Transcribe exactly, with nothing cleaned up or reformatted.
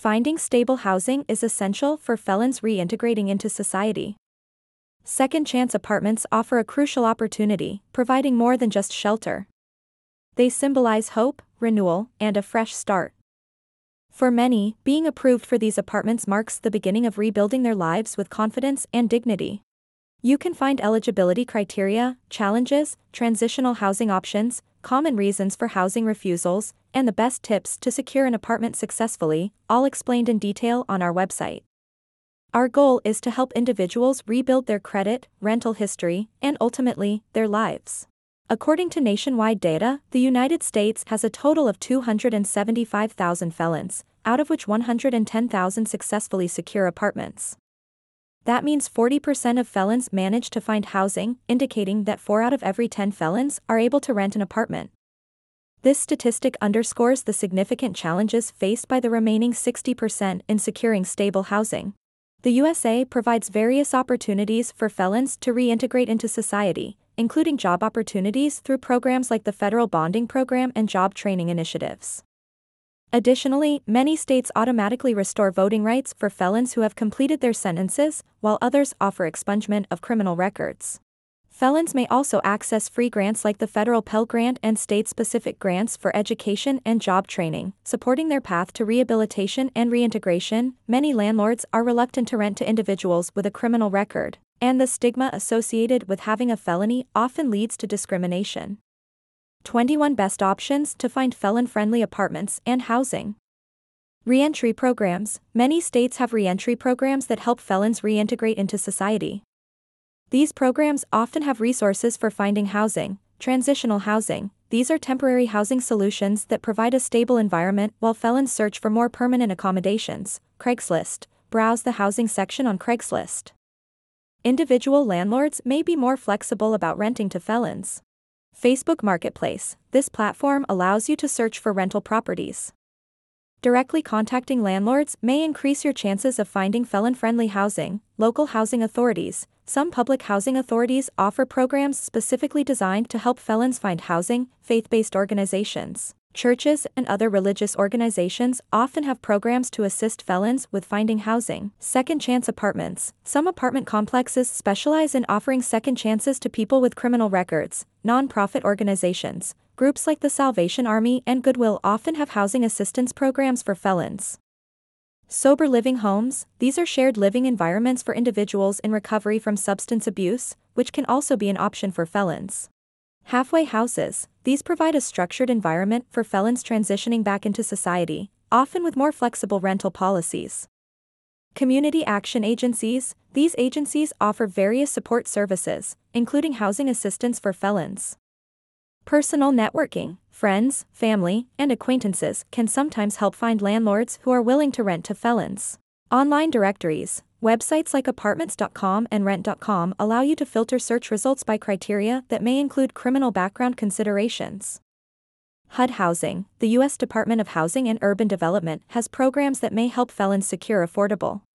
Finding stable housing is essential for felons reintegrating into society. Second chance apartments offer a crucial opportunity, providing more than just shelter. They symbolize hope, renewal, and a fresh start. For many, being approved for these apartments marks the beginning of rebuilding their lives with confidence and dignity. You can find eligibility criteria, challenges, transitional housing options, common reasons for housing refusals, and the best tips to secure an apartment successfully, all explained in detail on our website. Our goal is to help individuals rebuild their credit, rental history, and ultimately, their lives. According to nationwide data, the United States has a total of two hundred seventy-five thousand felons, out of which one hundred ten thousand successfully secure apartments. That means forty percent of felons manage to find housing, indicating that four out of every ten felons are able to rent an apartment. This statistic underscores the significant challenges faced by the remaining sixty percent in securing stable housing. The U S A provides various opportunities for felons to reintegrate into society, including job opportunities through programs like the Federal Bonding Program and job training initiatives. Additionally, many states automatically restore voting rights for felons who have completed their sentences, while others offer expungement of criminal records. Felons may also access free grants like the federal Pell Grant and state-specific grants for education and job training, supporting their path to rehabilitation and reintegration. Many landlords are reluctant to rent to individuals with a criminal record, and the stigma associated with having a felony often leads to discrimination. twenty-one Best options to find felon-friendly apartments and housing. Reentry programs. Many states have reentry programs that help felons reintegrate into society. These programs often have resources for finding housing. Transitional housing. These are temporary housing solutions that provide a stable environment while felons search for more permanent accommodations. Craigslist. Browse the housing section on Craigslist. Individual landlords may be more flexible about renting to felons. Facebook Marketplace. This platform allows you to search for rental properties. Directly contacting landlords may increase your chances of finding felon-friendly housing. Local housing authorities. Some public housing authorities offer programs specifically designed to help felons find housing. Faith-based organizations. Churches and other religious organizations often have programs to assist felons with finding housing. Second chance apartments. Some apartment complexes specialize in offering second chances to people with criminal records. Non-profit organizations. Groups like the Salvation Army and Goodwill often have housing assistance programs for felons. Sober living homes. These are shared living environments for individuals in recovery from substance abuse, which can also be an option for felons. Halfway houses. These provide a structured environment for felons transitioning back into society, often with more flexible rental policies. Community action agencies. These agencies offer various support services, including housing assistance for felons. Personal networking. Friends, family, and acquaintances can sometimes help find landlords who are willing to rent to felons. Online directories. Websites like apartments dot com and rent dot com allow you to filter search results by criteria that may include criminal background considerations. H U D Housing. The U S Department of Housing and Urban Development has programs that may help felons secure affordable